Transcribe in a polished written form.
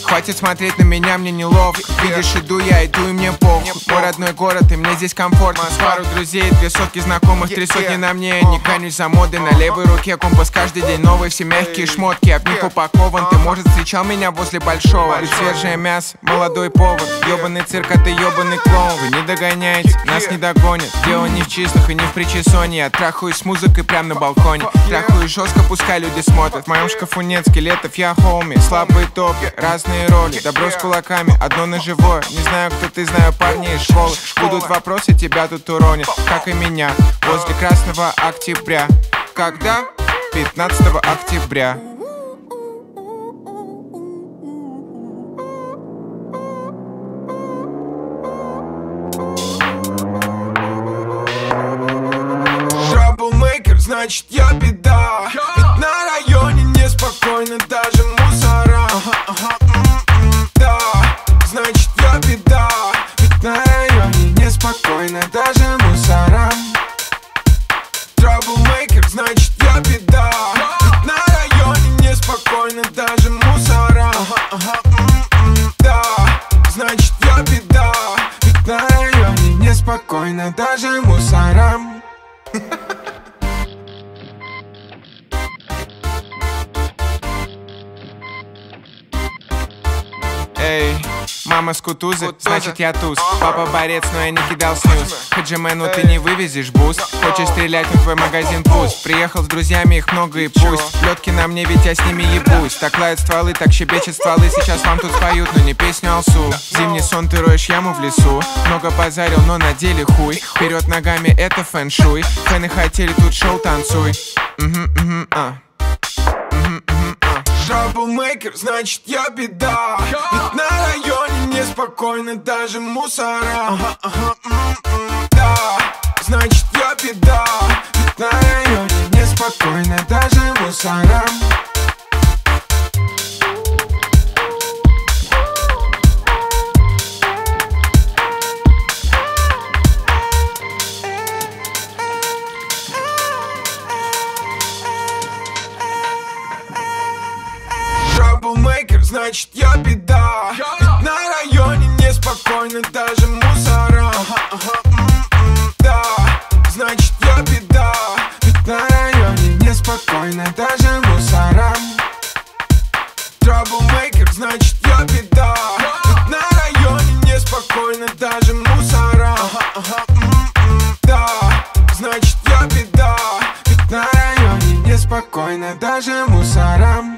Хватит смотреть на меня, мне неловко. Видишь, иду я, иду и мне похуй. Мой родной город, и мне здесь комфортно. Пару друзей, 2 сотки знакомых, 3 сотни на мне. Не гонюсь за модой, на левой руке компас каждый день новый. Все мягкие шмотки, об них упакован. Ты, может, встречал меня возле большого. Ведь свежее мясо, молодой повар. Ёбаный цирк, а ты ёбаный клоун. Вы не догоняете, нас не догонят. Дело не в числах и не в причесоне. Я трахаюсь с музыкой прямо на балконе. Трахаюсь жестко, пускай люди смотрят. В моем шкафу нет скелетов, я хоуми. Слабые топы, разные роли. Добро с кулаками, одно ножевое. Не знаю, кто ты, знаю парни из школы. Будут вопросы, тебя тут уронят, как и меня. Возле Красного Октября. Когда? 15 октября. Траблмейкер, значит я беда. Ведь на районе неспокойно даже мусора. Да, значит я беда. Ведь на районе неспокойно даже мусора. Траблмейкер, значит я беда. Ведь на районе неспокойно даже мусора. Да, значит я беда. Ведь на районе неспокойно даже мусорам. Эй, мама с Кутузы, значит я туз. Папа борец, но я не кидал снюс. Хаджимену ты не вывезешь буст. Хочешь стрелять, но твой магазин пуст. Приехал с друзьями, их много и пусть. Плетки на мне, ведь я с ними ебусь. Так лают стволы, так щебечет стволы. Сейчас вам тут споют, но не песню Алсу. Зимний сон, ты роешь яму в лесу. Много базарил, но на деле хуй. Вперед ногами, это фэн-шуй. Фэны хотели тут шоу, танцуй. Траблмейкер, значит я беда. Ведь на районе неспокойно даже мусора. Да, значит я беда. Ведь на районе неспокойно даже мусора. Траблмейкер, значит я беда. Ведь на районе неспокойно даже мусора. Да, значит я беда. Ведь на районе неспокойно даже мусора. Траблмейкер, значит я беда. Ведь на районе неспокойно даже мусора. Да, значит я беда. Ведь на районе неспокойно даже мусорам.